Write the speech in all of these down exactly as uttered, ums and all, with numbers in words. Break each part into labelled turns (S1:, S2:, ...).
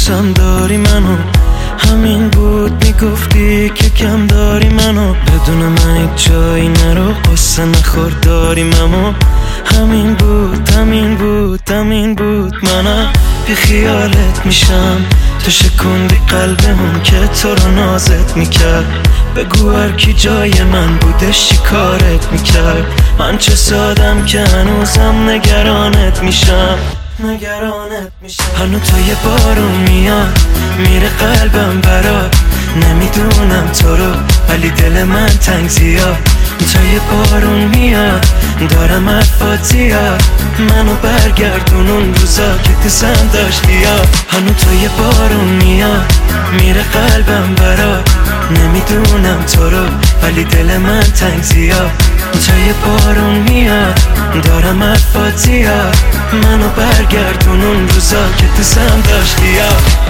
S1: دوستم داری منو، همین بود میگفتی که کم داری منو، بدون من هیچ جایی نرو قصه نخور داریم، اما همین بود همین بود همین بود. منم بی خیالت میشم، تو شکوندی قلبمون که تو رو نازت میکرد. بگو هر کی جای من بودش چی کارت میکرد. من چه سادم که هنوزم نگرانت میشم نگرانت میشم. هنو تا یه بارون میاد میره قلبم برات، نمیدونم تو رو ولی دل من تنگ زیاد. تا یه بارون میاد دارم حرفات زیاد، منو برگردون اون روزا که دوستم داشتی یا. هنو تا یه بارون میاد میره قلبم برات، نمیدونم تو رو ولی دل من تنگ زیاد. تا یه بارون میاد دارم حرفات زیاد، منو برگردون اون روزا که دوستم داشتی یا.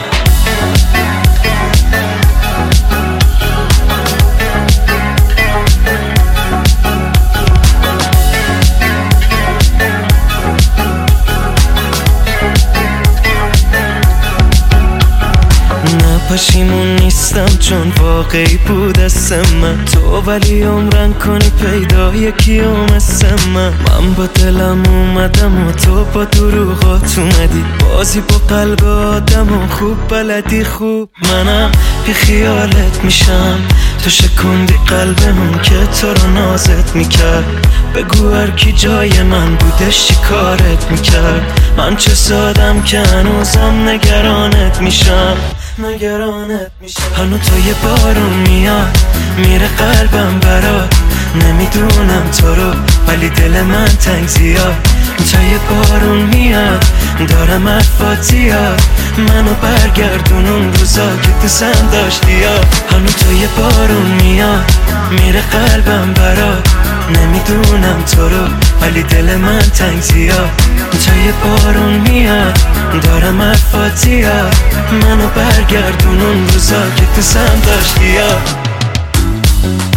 S1: پشیمون نیستم چون واقعی بود اسم من، تو ولی عمرن کنی پیدا یکی مثل من. من با دلم اومدم و تو با دروغات اومدی، بازی با قلب آدم و خوب بلدی خوب. منم بی خیالت میشم، تو شکوندی قلبمون که تو رو نازت میکرد. بگو هر کی جای من بودش چی کارت میکرد. من چه سادم که هنوزم نگرانت میشم نگرانت میشم. هنو تا یه بارون میاد میره قلبم برات، نمیدونم تو رو ولی دل من تنگ زیاد. تا یه بارون میاد دارم حرفات زیاد، منو برگردون اون روزا که دوستم داشتی یا. هنو تا یه بارون میاد میره قلبم برات، نمیدونم تو رو ولی دل من تنگ زیاد. تا یه بارون میاد دارم حرفات زیاد، منو برگردون اون روزا که دوستم داشتی یا.